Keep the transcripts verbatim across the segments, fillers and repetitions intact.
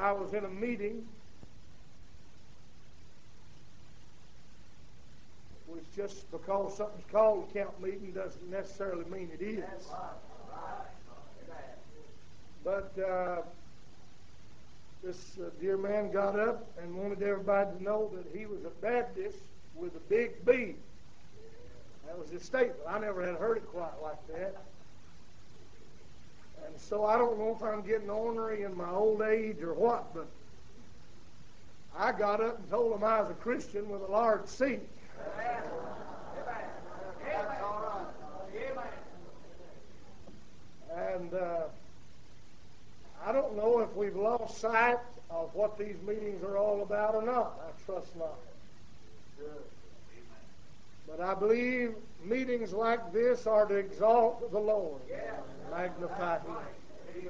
I was in a meeting, which just because something's called a camp meeting doesn't necessarily mean it is. But uh, this uh, dear man got up and wanted everybody to know that he was a Baptist with a big B. That was his statement. I never had heard it quite like that. And so I don't know if I'm getting ornery in my old age or what, but I got up and told him I was a Christian with a large C. And uh, I don't know if we've lost sight of what these meetings are all about or not. I trust not. But I believe meetings like this are to exalt the Lord and magnify Him.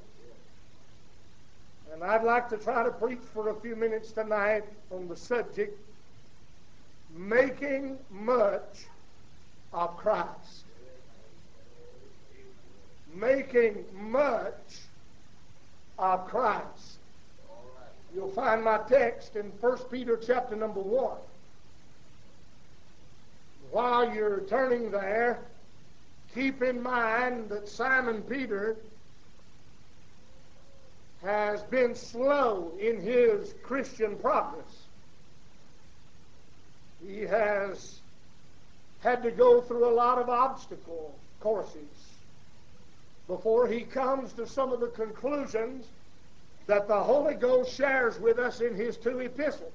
And I'd like to try to preach for a few minutes tonight on the subject, making much of Christ. Making much of Christ. You'll find my text in First Peter chapter number one. While you're turning there, keep in mind that Simon Peter has been slow in his Christian progress. He has had to go through a lot of obstacle courses before he comes to some of the conclusions that the Holy Ghost shares with us in his two epistles.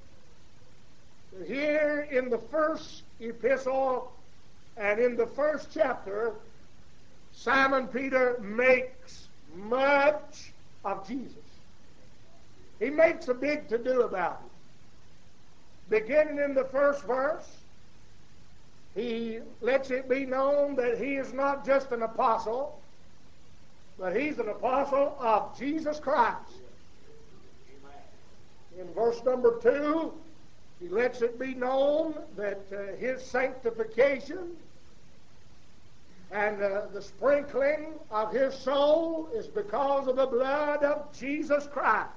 Here in the first epistle and in the first chapter, Simon Peter makes much of Jesus. He makes a big to-do about it. Beginning in the first verse, he lets it be known that he is not just an apostle, but he's an apostle of Jesus Christ. In verse number two, he lets it be known that uh, his sanctification and uh, the sprinkling of his soul is because of the blood of Jesus Christ.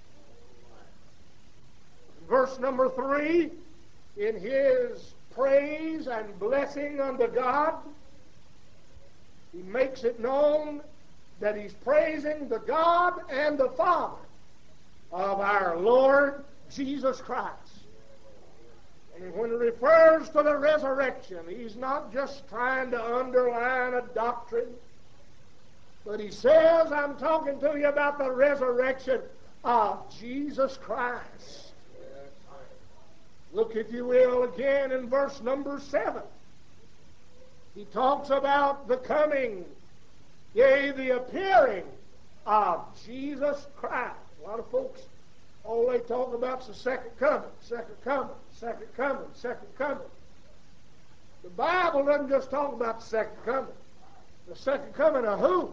Verse number three, in his praise and blessing unto God, he makes it known that he's praising the God and the Father of our Lord Jesus Christ. And when he refers to the resurrection, he's not just trying to underline a doctrine, but he says, I'm talking to you about the resurrection of Jesus Christ. Look, if you will, again in verse number seven. He talks about the coming, yea, the appearing of Jesus Christ. A lot of folks, all they talk about is the second coming, second coming, second coming, second coming. The Bible doesn't just talk about the second coming. The second coming of who?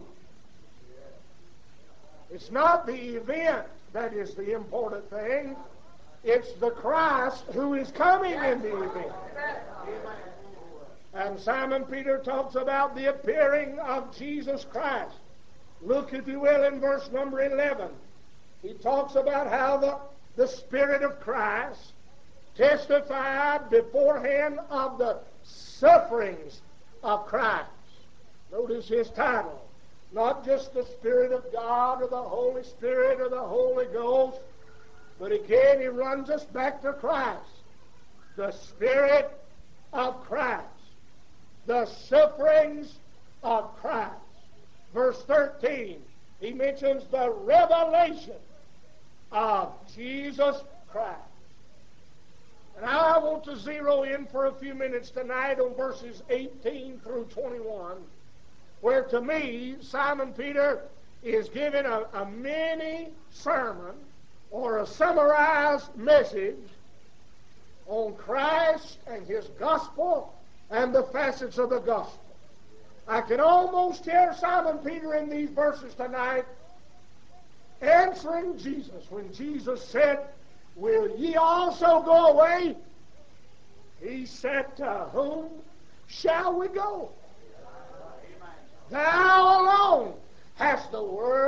It's not the event that is the important thing. It's the Christ who is coming in the event. And Simon Peter talks about the appearing of Jesus Christ. Look, if you will, in verse number eleven. He talks about how the, the Spirit of Christ testified beforehand of the sufferings of Christ. Notice his title. Not just the Spirit of God or the Holy Spirit or the Holy Ghost, but again he runs us back to Christ. The Spirit of Christ. The sufferings of Christ. Verse thirteen, he mentions the revelation of Jesus Christ. And I want to zero in for a few minutes tonight on verses eighteen through twenty-one, where to me, Simon Peter is giving a, a mini sermon or a summarized message on Christ and his gospel and the facets of the gospel. I can almost hear Simon Peter in these verses tonight answering Jesus when Jesus said, will ye also go away? He said, to whom shall we go? Thou alone hast the words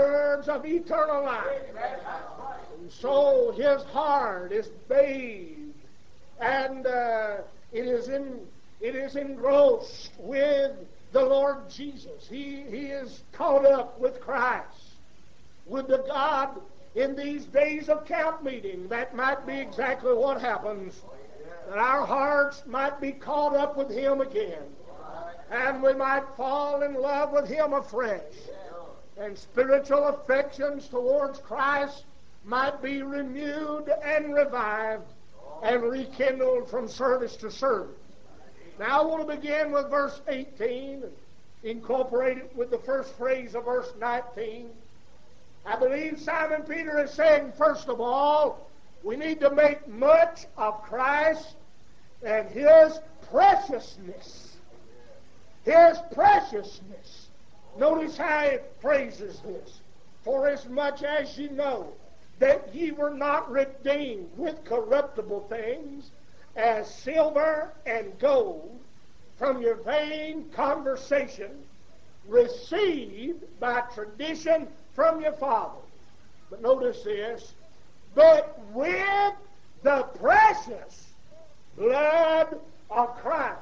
of eternal life. And so his heart is bathed, and uh, it is in it is engrossed with the Lord Jesus. He he is caught up with Christ, with the God in these days of camp meeting. That might be exactly what happens. That our hearts might be caught up with him again, and we might fall in love with him afresh, and spiritual affections towards Christ might be renewed and revived and rekindled from service to service. Now I want to begin with verse eighteen and incorporate it with the first phrase of verse nineteen. I believe Simon Peter is saying, first of all, we need to make much of Christ and his preciousness. His preciousness. Notice how it phrases this. For as much as ye know that ye were not redeemed with corruptible things, as silver and gold, from your vain conversation, received by tradition from your father. But notice this, but with the precious blood of Christ.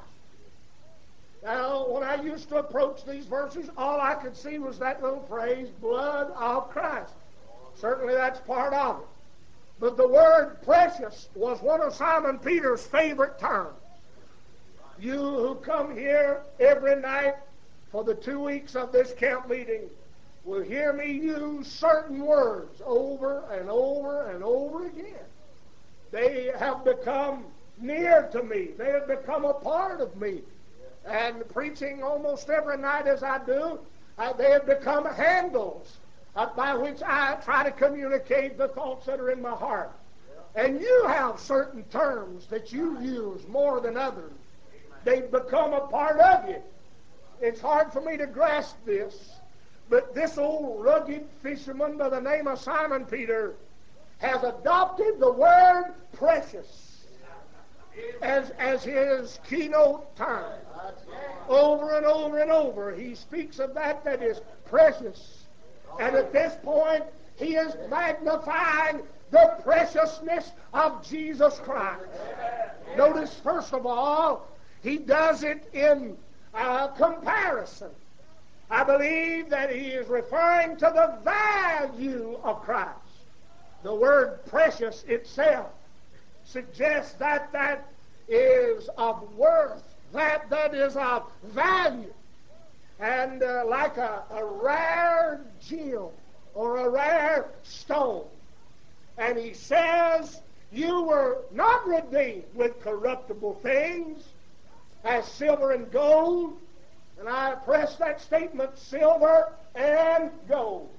Now, when I used to approach these verses, all I could see was that little phrase, blood of Christ. Certainly that's part of it. But the word precious was one of Simon Peter's favorite terms. You who come here every night for the two weeks of this camp meeting will hear me use certain words over and over and over again. They have become near to me. They have become a part of me. And preaching almost every night as I do, uh, they have become handles uh, by which I try to communicate the thoughts that are in my heart. And you have certain terms that you use more than others. They've become a part of you. It's hard for me to grasp this, but this old rugged fisherman by the name of Simon Peter has adopted the word precious as, as his keynote term. Over and over and over, he speaks of that that is precious. And at this point, he is magnifying the preciousness of Jesus Christ. Notice, first of all, he does it in uh, comparison. I believe that he is referring to the value of Christ. The word precious itself suggests that that is of worth, that that is of value. And uh, like a, a rare gem or a rare stone. And he says, you were not redeemed with corruptible things, as silver and gold. And I press that statement, silver and gold.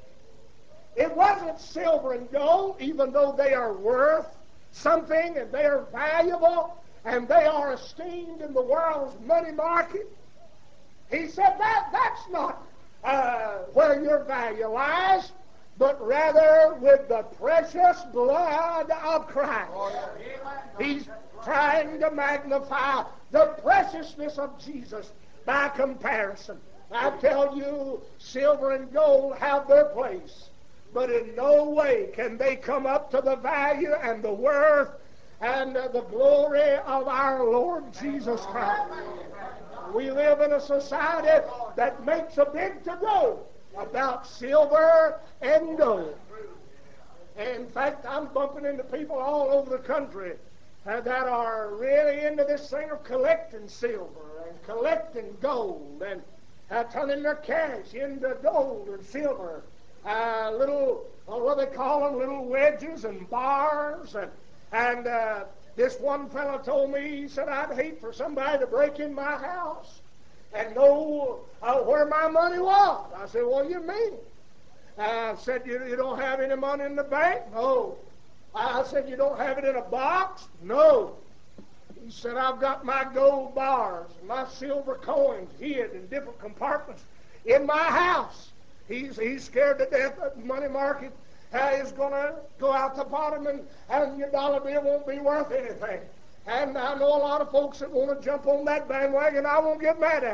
It wasn't silver and gold, even though they are worth something and they are valuable and they are esteemed in the world's money market. He said that that's not uh, where your value lies, but rather with the precious blood of Christ. He's trying to magnify the preciousness of Jesus by comparison. I tell you, silver and gold have their place, but in no way can they come up to the value and the worth and uh, the glory of our Lord Jesus Christ. We live in a society that makes a big to-do about silver and gold. In fact, I'm bumping into people all over the country uh, that are really into this thing of collecting silver and collecting gold and uh, turning their cash into gold and silver. Uh, little, uh, what they call them, little wedges and bars. And, and uh, this one fellow told me, he said, I'd hate for somebody to break in my house and know uh, where my money was. I said, what do you mean? I said, you, you don't have any money in the bank? No. I said, you don't have it in a box? No. He said, I've got my gold bars and my silver coins hid in different compartments in my house. He's, he's scared to death that the money market uh, is going to go out the bottom and, and your dollar bill won't be worth anything. And I know a lot of folks that want to jump on that bandwagon. I won't get mad at them.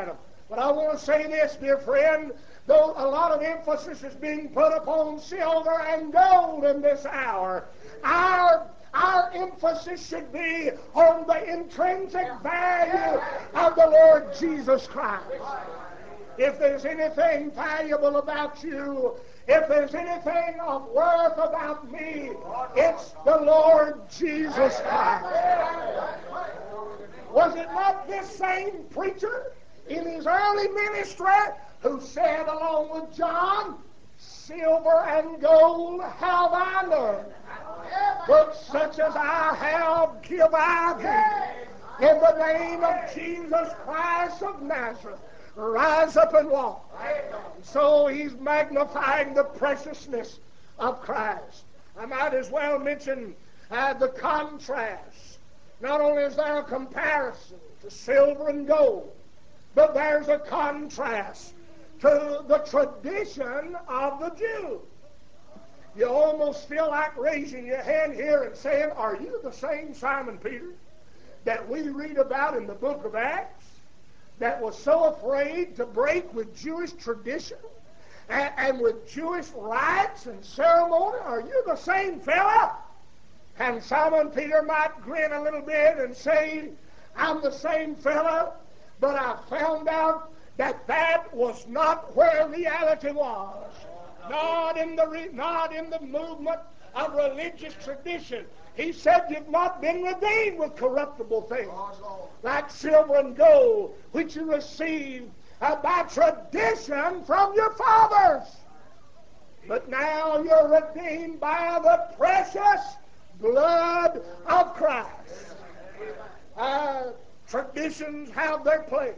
But I want to say this, dear friend, though a lot of emphasis is being put upon silver and gold in this hour, our Our emphasis should be on the intrinsic value of the Lord Jesus Christ. If there's anything valuable about you, if there's anything of worth about me, it's the Lord Jesus Christ. Was it not this same preacher in his early ministry who said, along with John, silver and gold have I none, but such as I have give I thee. In the name of Jesus Christ of Nazareth, rise up and walk. So he's magnifying the preciousness of Christ. I might as well mention uh, the contrast. Not only is there a comparison to silver and gold, but there's a contrast to the tradition of the Jew. You almost feel like raising your hand here and saying, are you the same Simon Peter that we read about in the book of Acts, that was so afraid to break with Jewish tradition and, and with Jewish rites and ceremony? Are you the same fella? And Simon Peter might grin a little bit and say, I'm the same fella, but I found out that that was not where reality was. Not in the re- not in the movement of religious tradition. He said you've not been redeemed with corruptible things like silver and gold, which you received uh, by tradition from your fathers. But now you're redeemed by the precious blood of Christ. Uh, traditions have their place,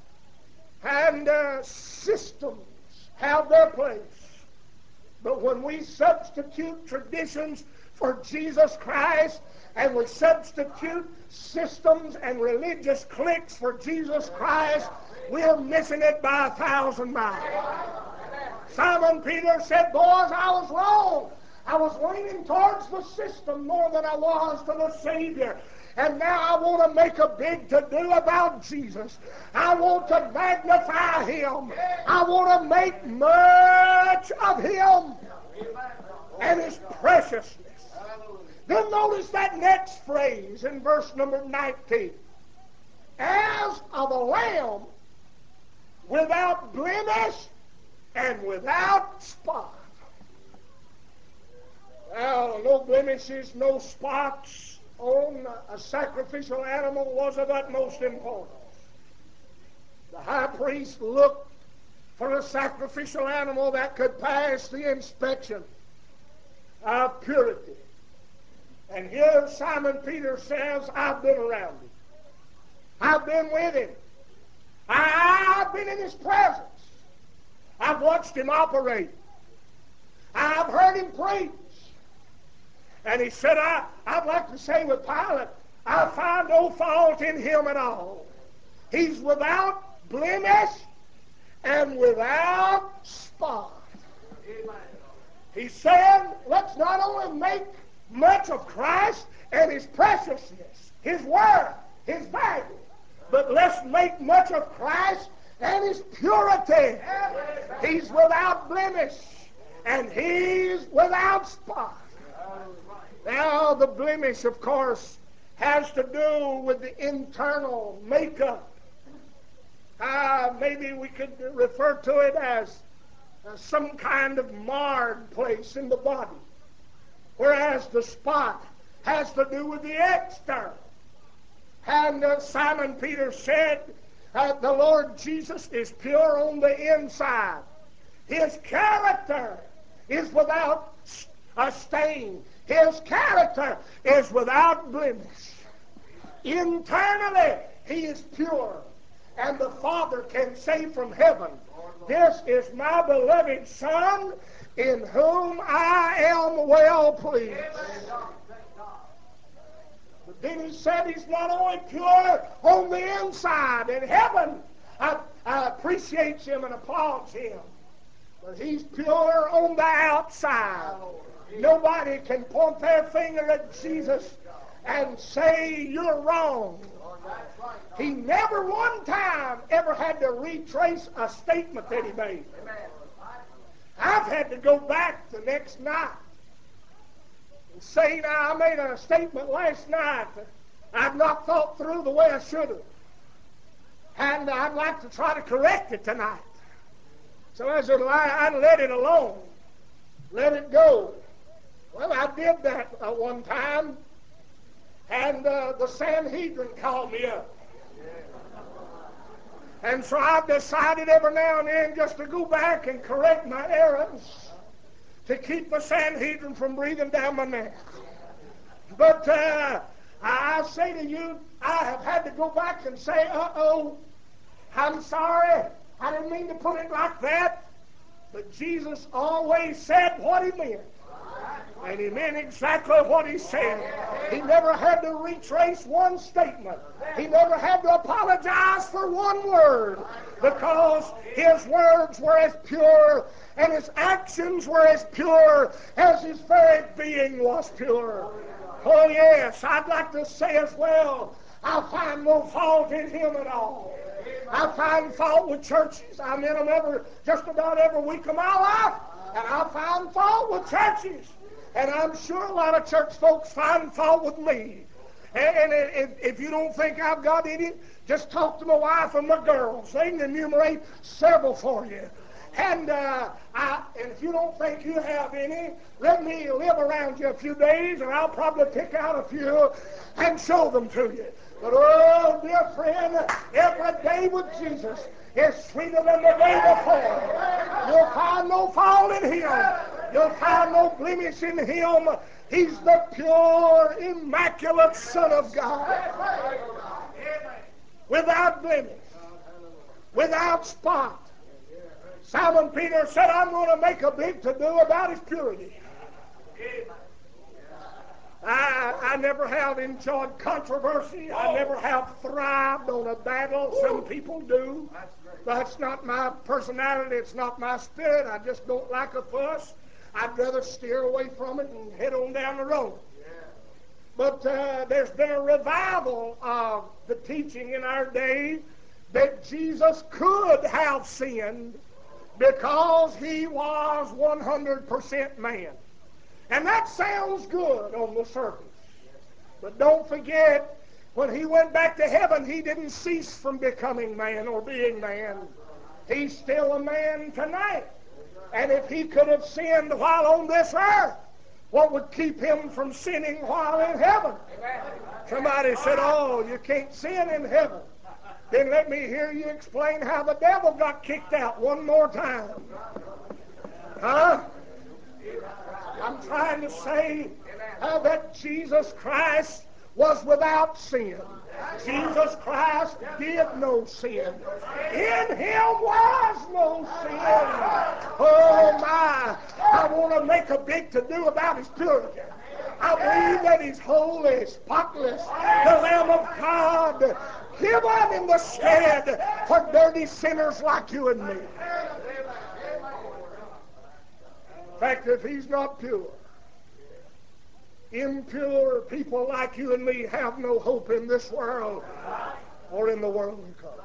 and uh, systems have their place. But when we substitute traditions for Jesus Christ, and we substitute systems and religious cliques for Jesus Christ, we're missing it by a thousand miles. Simon Peter said, boys, I was wrong. I was leaning towards the system more than I was to the Savior. And now I want to make a big to-do about Jesus. I want to magnify Him. I want to make much of Him and His preciousness. Then notice that next phrase in verse number nineteen. As of a lamb without blemish and without spot. Well, no blemishes, no spots on a sacrificial animal was of utmost importance. The high priest looked for a sacrificial animal that could pass the inspection of purity. And here Simon Peter says, I've been around him. I've been with him. I've been in his presence. I've watched him operate. I've heard him preach. And he said, I, I'd like to say with Pilate, I find no fault in him at all. He's without blemish and without spot. He said, let's not only make much of Christ and His preciousness, His word, His value, but let's make much of Christ and His purity. He's without blemish and He's without spot. Now, the blemish, of course, has to do with the internal makeup. Uh, maybe we could refer to it as uh, some kind of marred place in the body, whereas the spot has to do with the external. And uh, Simon Peter said uh, the Lord Jesus is pure on the inside. His character is without a stain. His character is without blemish. Internally, He is pure. And the Father can say from heaven, this is my beloved Son, in whom I am well pleased. But then He said He's not only pure on the inside, and heaven I, I appreciates Him and applauds Him, but He's pure on the outside. Nobody can point their finger at Jesus and say you're wrong. He never one time ever had to retrace a statement that he made. I've had to go back the next night and say, now, I made a statement last night that I've not thought through the way I should have. And I'd like to try to correct it tonight. So I said, well, I'd let it alone. Let it go. Well, I did that uh, one time, and uh, the Sanhedrin called me up. And so I've decided every now and then just to go back and correct my errors to keep the Sanhedrin from breathing down my neck. But uh, I say to you, I have had to go back and say, uh-oh, I'm sorry. I didn't mean to put it like that. But Jesus always said what he meant. And he meant exactly what he said. He never had to retrace one statement. He never had to apologize for one word, because his words were as pure and his actions were as pure as his very being was pure. Oh yes, I'd like to say as well, I find no fault in him at all. I find fault with churches. I'm in them every, just about every week of my life, and I find fault with churches. And I'm sure a lot of church folks find fault with me. And if, if you don't think I've got any, just talk to my wife and my girls. They can enumerate several for you. And, uh, I, and if you don't think you have any, let me live around you a few days, and I'll probably pick out a few and show them to you. But, oh, dear friend, every day with Jesus is sweeter than the day before. You'll find no fault in him. You'll find no blemish in him. He's the pure, immaculate Son of God. Without blemish. Without spot. Simon Peter said, I'm going to make a big to-do about his purity. I, I never have enjoyed controversy. I never have thrived on a battle. Some people do. That's not my personality. It's not my spirit. I just don't like a fuss. I'd rather steer away from it and head on down the road. But uh, there's been a revival of the teaching in our day that Jesus could have sinned because he was one hundred percent man. And that sounds good on the surface. But don't forget, when he went back to heaven, he didn't cease from becoming man or being man. He's still a man tonight. And if he could have sinned while on this earth, what would keep him from sinning while in heaven? Somebody said, oh, you can't sin in heaven. Then let me hear you explain how the devil got kicked out one more time. Huh? I'm trying to say uh, that Jesus Christ was without sin. Jesus Christ did no sin. In him was no sin. Oh my, I want to make a big to-do about his purity. I believe that he's holy, spotless, the Lamb of God, given in the stead for dirty sinners like you and me. In fact, if he's not pure, impure people like you and me have no hope in this world or in the world to come.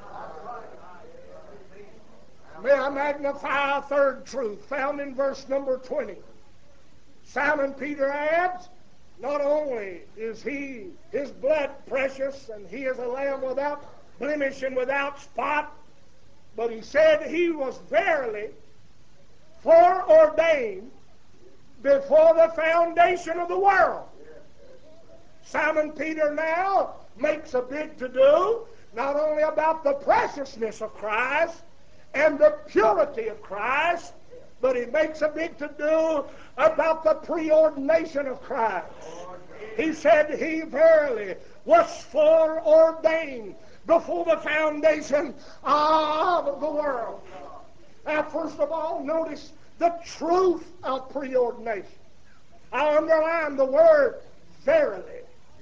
May I magnify a third truth found in verse number twenty. Simon Peter adds, not only is he, his blood precious, and he is a lamb without blemish and without spot, but he said he was verily foreordained before the foundation of the world. Simon Peter now makes a big to-do, not only about the preciousness of Christ and the purity of Christ, but he makes a big to-do about the preordination of Christ. He said he verily was foreordained before the foundation of the world. Now, first of all, notice the truth of preordination. I underline the word verily.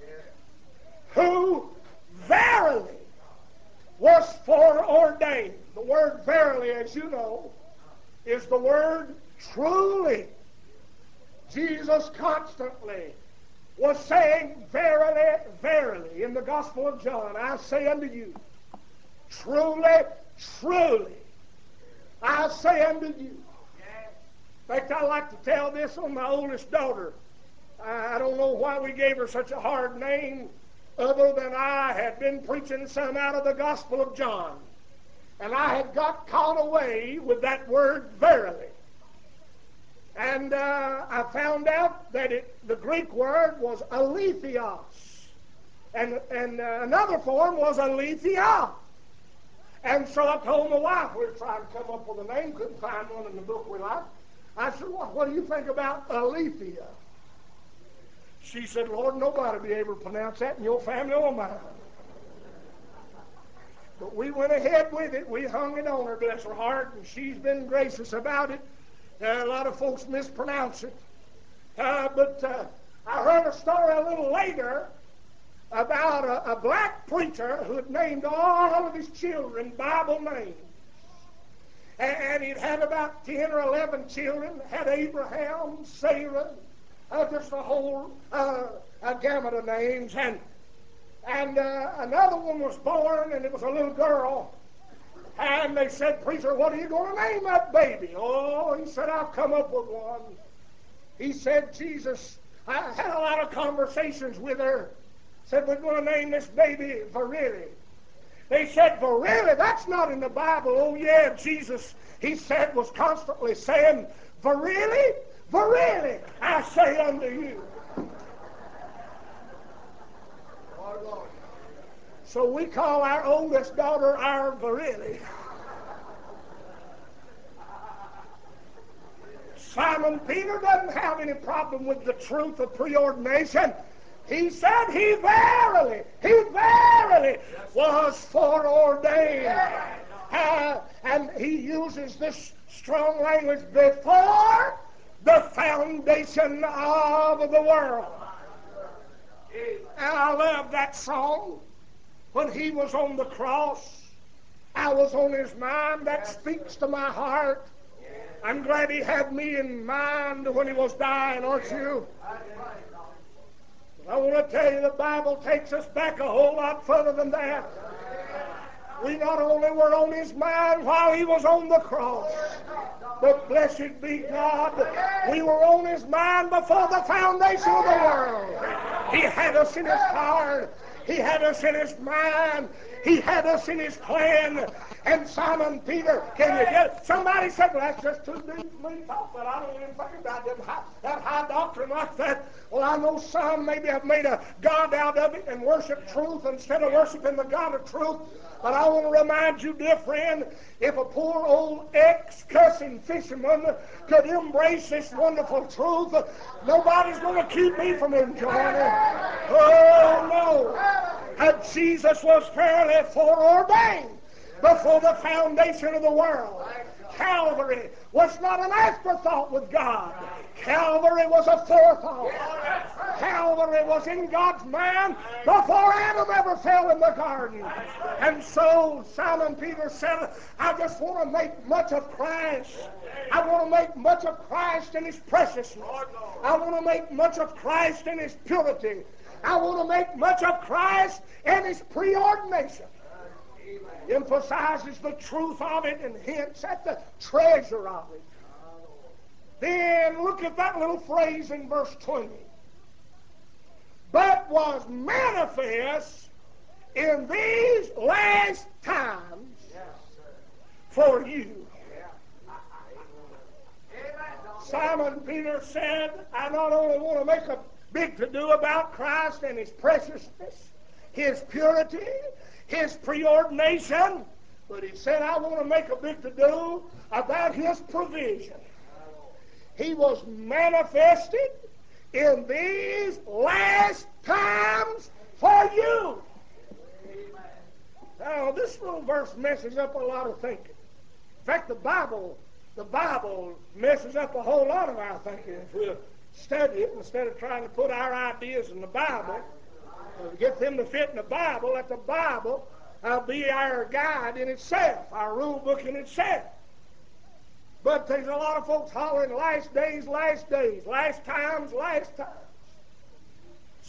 Who verily was foreordained. The word verily, as you know, is the word truly. Jesus constantly was saying, verily, verily, in the Gospel of John, I say unto you, truly, truly, I say unto you. In fact, I like to tell this on my oldest daughter. I don't know why we gave her such a hard name, other than I had been preaching some out of the Gospel of John. And I had got caught away with that word verily. And uh, I found out that it, the Greek word was aletheos. And, and uh, another form was aletheia. And so I told my wife, we were trying to come up with a name, couldn't find one in the book we liked. I said, well, what do you think about aletheia? She said, Lord, nobody will be able to pronounce that in your family or mine. But we went ahead with it. We hung it on her, bless her heart, and she's been gracious about it. Uh, a lot of folks mispronounce it. Uh, but uh, I heard a story a little later about a, a black preacher who had named all of his children Bible names. And, and he'd had about ten or eleven children, had Abraham, Sarah, uh, just a whole uh, a gamut of names. And, and uh, another one was born, and it was a little girl. And they said, preacher, what are you going to name that baby? Oh, he said, I'll come up with one. He said, Jesus, I had a lot of conversations with her. Said, we're going to name this baby Verily. They said, Verily? That's not in the Bible. Oh, yeah, Jesus, he said, was constantly saying, Verily? Verily, I say unto you. So we call our oldest daughter our Verily. Simon Peter doesn't have any problem with the truth of preordination. He said he verily, he verily was foreordained. Uh, and he uses this strong language, before the foundation of the world. And I love that song. When he was on the cross, I was on his mind. That speaks to my heart. I'm glad he had me in mind when he was dying, aren't you? But I want to tell you, the Bible takes us back a whole lot further than that. We not only were on his mind while he was on the cross, but blessed be God, we were on his mind before the foundation of the world. He had us in his heart. He had us in his mind. He had us in his plan. And Simon Peter, can you get it? Somebody said, well, that's just too deep for me to talk about. I don't even think about that high, that high doctrine like that. Well, I know some maybe have made a God out of it and worship truth instead of worshiping the God of truth. But I want to remind you, dear friend, if a poor old ex-cussing fisherman could embrace this wonderful truth, nobody's going to keep me from enjoying it. Oh, no. And Jesus was fairly foreordained before the foundation of the world. Calvary was not an afterthought with God. Calvary was a forethought. Calvary was in God's mind before Adam ever fell in the garden. And so Simon Peter said, I just want to make much of Christ. I want to make much of Christ in his preciousness. I want to make much of Christ in his purity. I want to make much of Christ in his preordination. Emphasizes the truth of it and hints at the treasure of it. Then look at that little phrase in verse twenty. But was manifest in these last times for you. Simon Peter said, I not only want to make a big to-do about Christ and his preciousness, his purity, his preordination, but he said, I want to make a big to-do about his provision. He was manifested in these last times for you. Now, this little verse messes up a lot of thinking. In fact, the Bible, the Bible messes up a whole lot of our thinking if we'll study it instead of trying to put our ideas in the Bible. To get them to fit in the Bible, let the Bible uh, be our guide in itself, our rule book in itself. But there's a lot of folks hollering, last days, last days, last times, last times.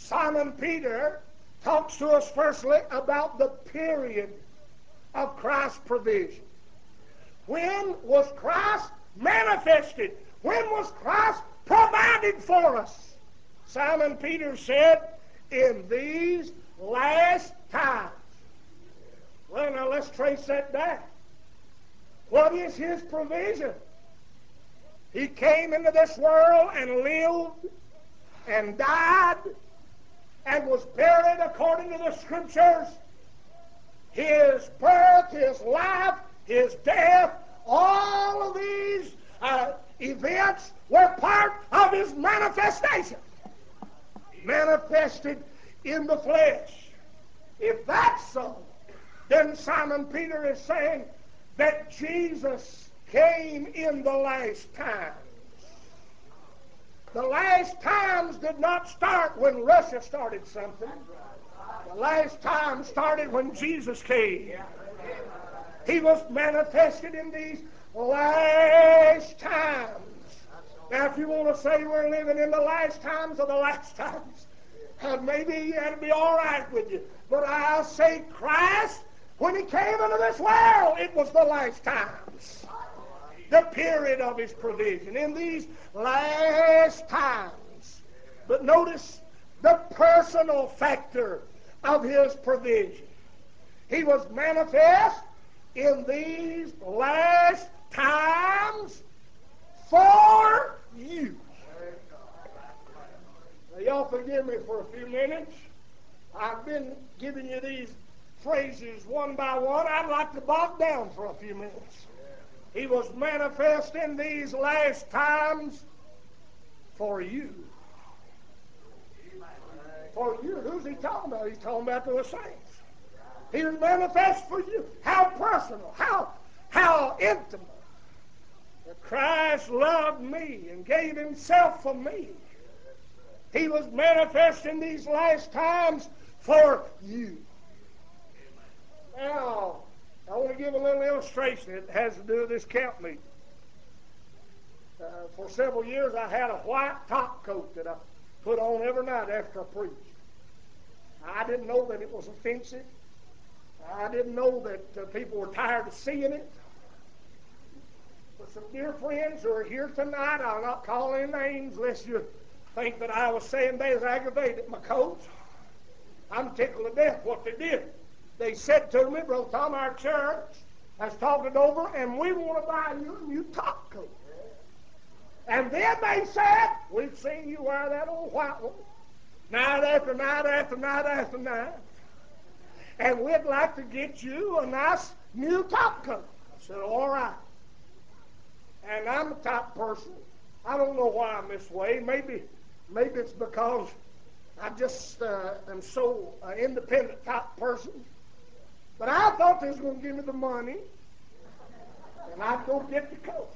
Simon Peter talks to us firstly about the period of Christ's provision. When was Christ manifested? When was Christ provided for us? Simon Peter said, in these last times. Well, now let's trace that back. What is his provision? He came into this world and lived and died and was buried according to the Scriptures. His birth, his life, his death, all of these uh, events were part of his manifestation. Manifested in the flesh. If that's so, then Simon Peter is saying that Jesus came in the last times. The last times did not start when Russia started something. The last time started when Jesus came. He was manifested in these last times. Now, if you want to say we're living in the last times of the last times, uh, maybe that'd be all right with you. But I'll say Christ, when he came into this world, it was the last times. The period of his provision in these last times. But notice the personal factor of his provision. He was manifest in these last times for you. Now, y'all forgive me for a few minutes. I've been giving you these phrases one by one. I'd like to bog down for a few minutes. He was manifest in these last times for you. For you. Who's he talking about? He's talking about to the saints. He was manifest for you. How personal, how, how intimate. That Christ loved me and gave himself for me. He was manifest in these last times for you. Now, I want to give a little illustration. It has to do with this camp meeting. Uh, for several years, I had a white top coat that I put on every night after I preached. I didn't know that it was offensive. I didn't know that uh, people were tired of seeing it. But some dear friends who are here tonight, I'll not call any names lest you think that I was saying they was aggravated at my coat. I'm tickled to death what they did. They said to me, Brother Tom, our church has talked it over, and we want to buy you a new top coat. And then they said, we've seen you wear that old white one night after night after night after night, and we'd like to get you a nice new top coat. I said, all right. And I'm a top person. I don't know why I'm this way. Maybe, maybe it's because I just uh, am so uh, independent type person. But I thought they was going to give me the money, and I'd go get the coat.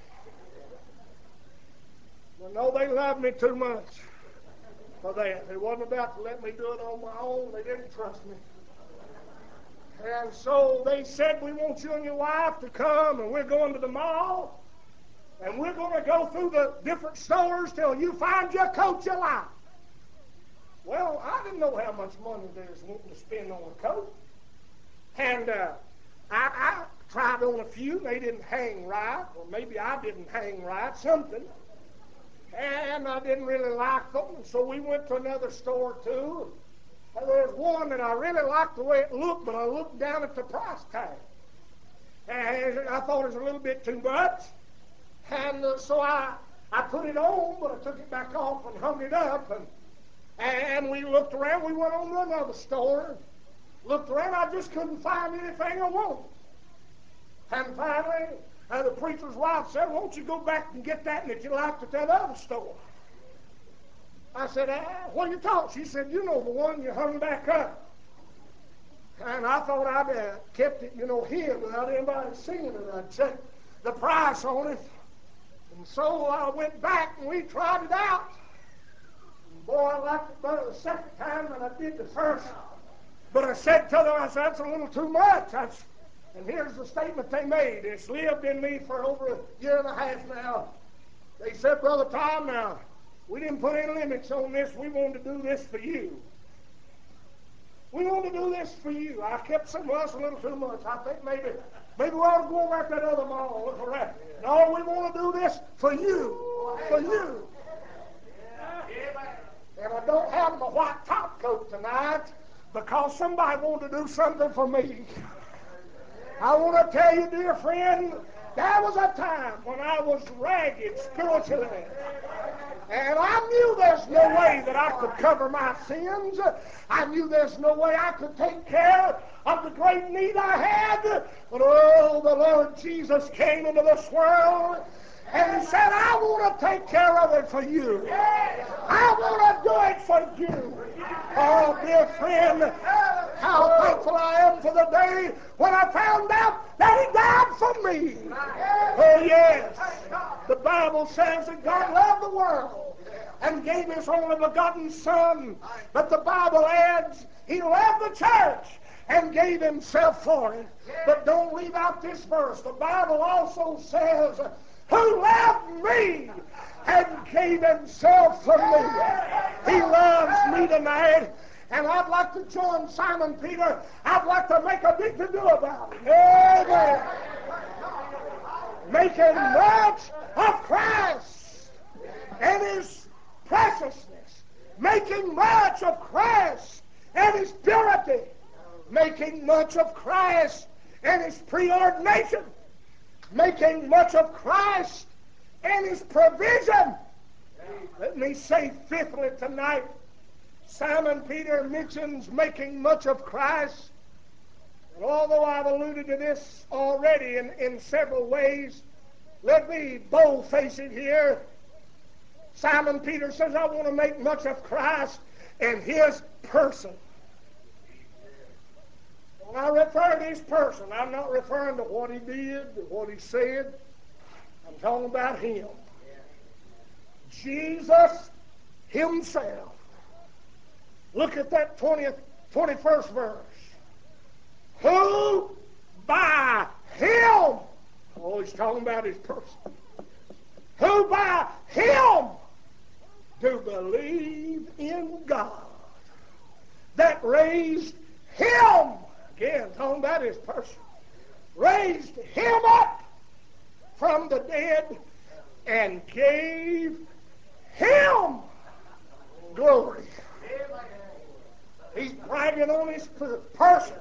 Well, no, they loved me too much for that. They wasn't about to let me do it on my own. They didn't trust me. And so they said, we want you and your wife to come, and we're going to the mall, and we're going to go through the different stores till you find your coat you like. Well, I didn't know how much money they was wanting to spend on a coat. And uh, I, I tried on a few. They didn't hang right, or maybe I didn't hang right, something. And I didn't really like them, and so we went to another store too. And there was one that I really liked the way it looked, but I looked down at the price tag. And I thought it was a little bit too much. And uh, so I, I put it on, but I took it back off and hung it up. And, and we looked around. We went on to another store. Looked around. I just couldn't find anything I wanted. And finally, uh, the preacher's wife said, won't you go back and get that that you liked at that other store? I said, ah, what are you talking? She said, you know the one you hung back up. And I thought I'd uh, kept it, you know, hid without anybody seeing it. I checked the price on it. And so I went back and we tried it out. And boy, I liked it better the second time than I did the first. But I said to them, I said, that's a little too much. That's, and here's the statement they made. It's lived in me for over a year and a half now. They said, Brother Tom, now, we didn't put any limits on this. We wanted to do this for you. We want to do this for you. I kept saying, well, that's a little too much. I think maybe maybe we ought to go over at that other mall and look around. No, we want to do this for you. For you. And I don't have my white top coat tonight because somebody wanted to do something for me. I want to tell you, dear friend, there was a time when I was ragged spiritually. And I knew there's no way that I could cover my sins. I knew there's no way I could take care of the great need I had. But oh, the Lord Jesus came into this world and He said, I want to take care of it for you. I want to do it for you. Oh, dear friend, how thankful I am for the day when I found out that He died for me. Oh, yes. The Bible says that God loved the world and gave His only begotten Son. But the Bible adds He loved the church and gave Himself for it. But don't leave out this verse. The Bible also says, who loved me and gave Himself for me. He loves me tonight. And I'd like to join Simon Peter. I'd like to make a big to-do about it. Amen. Making much of Christ and His preciousness. Making much of Christ and His purity. Making much of Christ and His preordination. Making much of Christ and His provision. Let me say fifthly tonight, Simon Peter mentions making much of Christ. And although I've alluded to this already in, in several ways, let me bold-face it here. Simon Peter says, I want to make much of Christ and His person. When I refer to His person, I'm not referring to what He did, or what He said. I'm talking about Him. Jesus Himself. Look at that twentieth, twenty-first verse. Who by Him, oh, He's talking about His person. Who by Him do believe in God, that raised Him, again, talking about His person, raised Him up from the dead and gave Him glory. He's bragging on His person.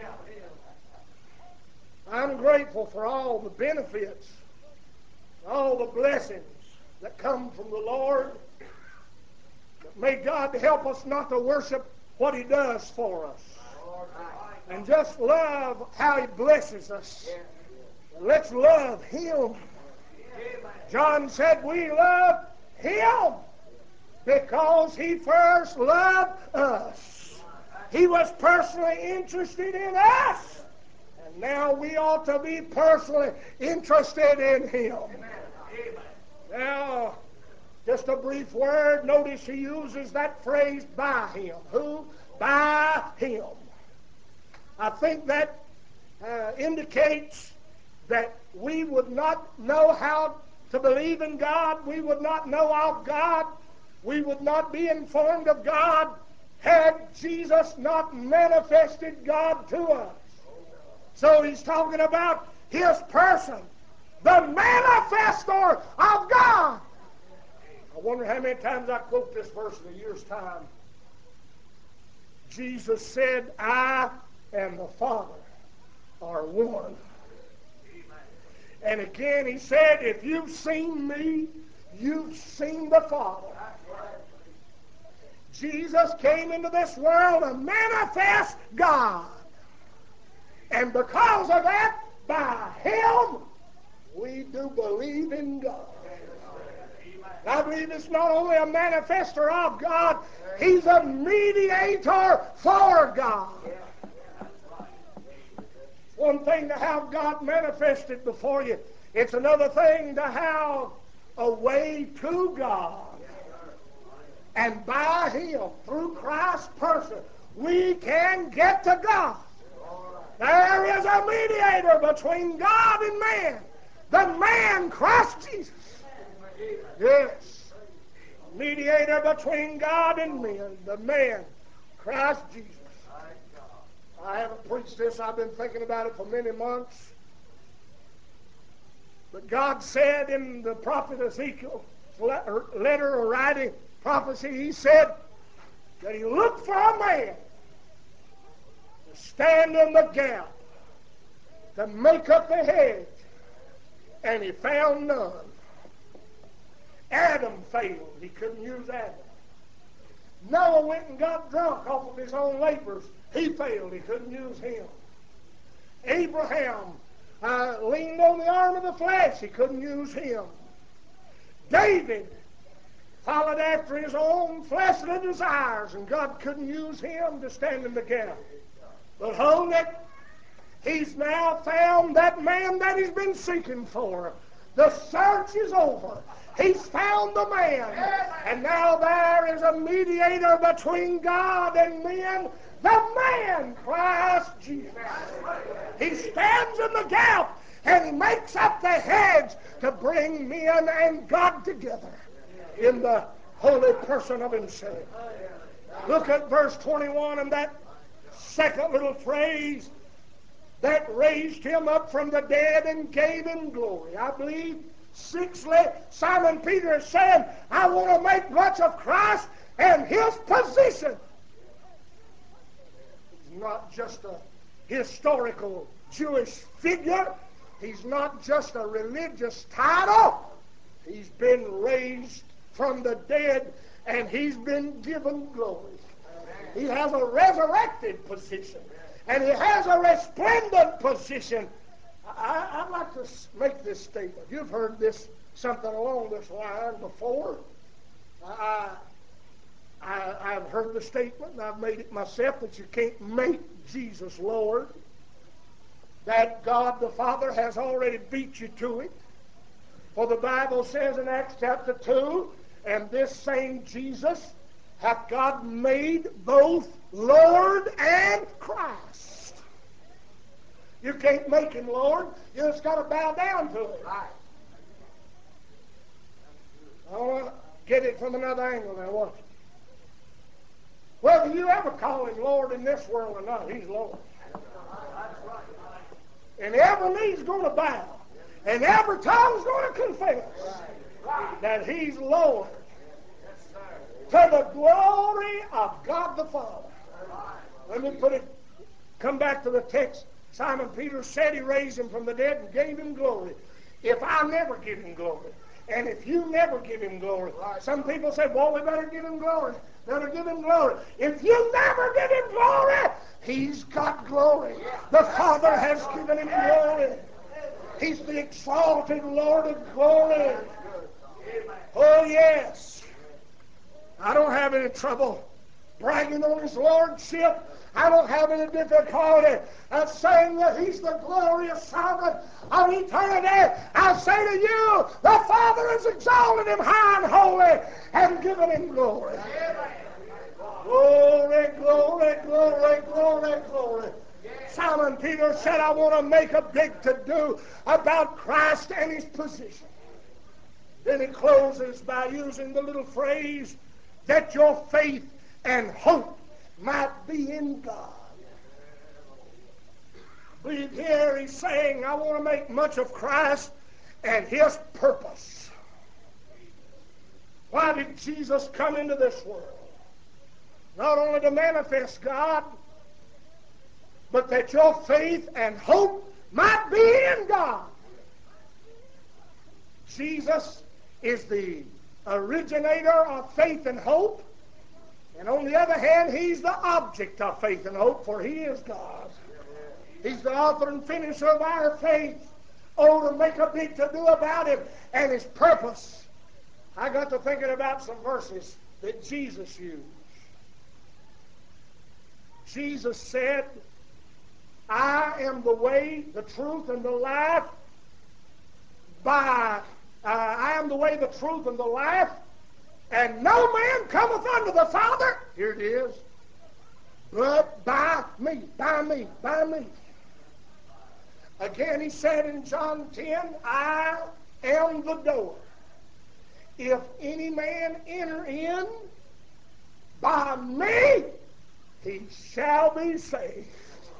I'm grateful for all the benefits, all the blessings that come from the Lord. May God help us not to worship what He does for us, and just love how He blesses us. Let's love Him. John said we love Him because He first loved us. He was personally interested in us. And now we ought to be personally interested in Him. Now, just a brief word. Notice he uses that phrase, by Him. Who? By Him. I think that uh, indicates that we would not know how to believe in God. We would not know of God. We would not be informed of God had Jesus not manifested God to us. So he's talking about His person, the manifestor of God. I wonder how many times I quote this verse in a year's time. Jesus said, I and the Father are one. And again he said, if you've seen me, you've seen the Father. Jesus came into this world to manifest God. And because of that, by Him, we do believe in God. And I believe it's not only a manifester of God, He's a mediator for God. It's one thing to have God manifested before you. It's another thing to have a way to God. And by Him, through Christ's person, we can get to God. There is a mediator between God and man. The man, Christ Jesus. Yes. Mediator between God and men. The man, Christ Jesus. I haven't preached this. I've been thinking about it for many months. But God said in the prophet Ezekiel's letter or writing prophecy, he said that he looked for a man to stand in the gap, to make up the hedge, and he found none. Adam failed. He couldn't use Adam. Noah went and got drunk off of his own labors. He failed. He couldn't use him. Abraham uh, leaned on the arm of the flesh. He couldn't use him. David followed after his own fleshly desires, and God couldn't use him to stand in the gap. But hold it, he's now found that man that he's been seeking for. The search is over. He's found the man. And now there is a mediator between God and men, the man, Christ Jesus. He stands in the gap and he makes up the hedge to bring men and God together in the holy person of himself. Look at verse twenty-one and that second little phrase, that raised him up from the dead and gave him glory. I believe sixthly, Simon Peter is saying, I want to make much of Christ and his position. He's not just a historical Jewish figure. He's not just a religious title. He's been raised from the dead and he's been given glory. He has a resurrected position. And he has a resplendent position. I, I'd like to make this statement. You've heard this, something along this line before. I, I, I've heard the statement, and I've made it myself, that you can't make Jesus Lord. That God the Father has already beat you to it. For the Bible says in Acts chapter two, and this same Jesus hath God made both Lord and Christ. You can't make him Lord. You just got to bow down to him. Right. I want to get it from another angle now, watch it. Whether you ever call him Lord in this world or not, he's Lord. And every knee's going to bow. And every tongue's going to confess that he's Lord. To the glory of God the Father. Let me put it, come back to the text. Simon Peter said he raised him from the dead and gave him glory. If I never give him glory, and if you never give him glory, some people say, well, we better give him glory. Better give him glory. If you never give him glory, he's got glory. The Father has given him glory. He's the exalted Lord of glory. Oh, yes. I don't have any trouble bragging on his lordship. I don't have any difficulty of saying that he's the glorious sovereign of eternity. I say to you, the Father has exalted him high and holy and given him glory. Glory, glory, glory, glory, glory. Simon Peter said, I want to make a big to-do about Christ and his position. Then he closes by using the little phrase, that your faith and hope might be in God. I believe here he's saying, I want to make much of Christ and his purpose. Why did Jesus come into this world? Not only to manifest God, but that your faith and hope might be in God. Jesus is the originator of faith and hope. And on the other hand, he's the object of faith and hope, for he is God. He's the author and finisher of our faith. Oh, to make a big to-do about him and his purpose. I got to thinking about some verses that Jesus used. Jesus said, I am the way, the truth, and the life. By, uh, I am the way, the truth, and the life. And no man cometh unto the Father, here it is, but by me, by me, by me. Again he said in John ten, I am the door. If any man enter in by me, he shall be saved.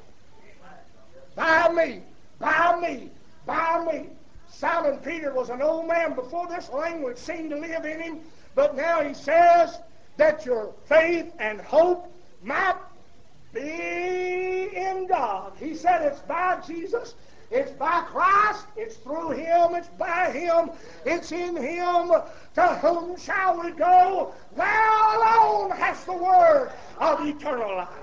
Buy me, buy me, buy me. Simon Peter was an old man before this language seemed to live in him, but now he says that your faith and hope might be in God. He said it's by Jesus, it's by Christ, it's through Him, it's by Him, it's in Him. To whom shall we go? Thou alone hast the word of eternal life.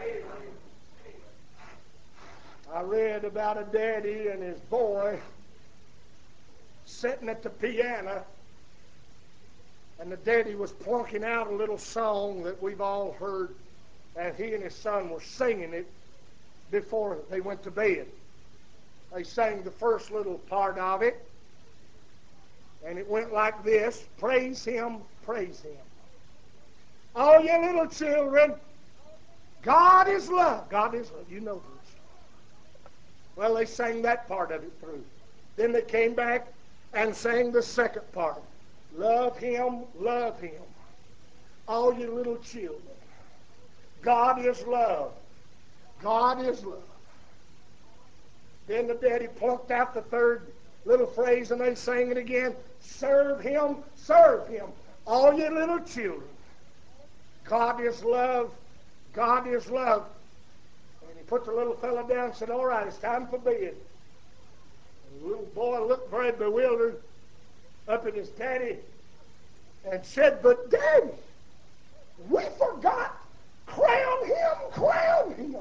I read about a daddy and his boy sitting at the piano, and the daddy was plunking out a little song that we've all heard, and he and his son were singing it before they went to bed. They sang the first little part of it, and it went like this: praise Him, praise Him. All you little children, God is love. God is love. You know this. Well, they sang that part of it through. Then they came back and sang the second part. Love Him, love Him. All you little children, God is love. God is love. Then the daddy plucked out the third little phrase and they sang it again. Serve Him, serve Him. All you little children, God is love. God is love. And he put the little fellow down and said, all right, it's time for bed. And the little boy looked very bewildered up at his daddy and said, but Daddy, we forgot. Crown Him, crown Him.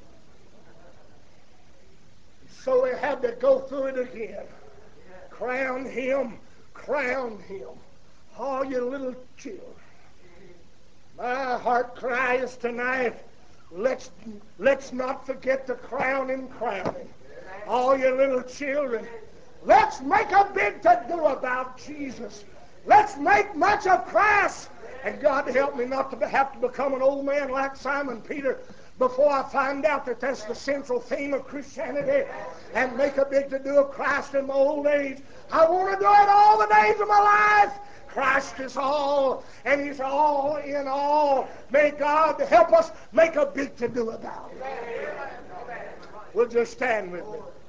So they had to go through it again. Crown Him, crown Him. All you little children. My heart cries tonight, let's, let's not forget to crown Him, crown Him. All you little children, let's make a big to-do about Jesus. Let's make much of Christ. And God help me not to have to become an old man like Simon Peter before I find out that that's the central theme of Christianity and make a big to-do of Christ in my old age. I want to do it all the days of my life. Christ is all, and He's all in all. May God help us make a big to-do about it. We'll just stand with me.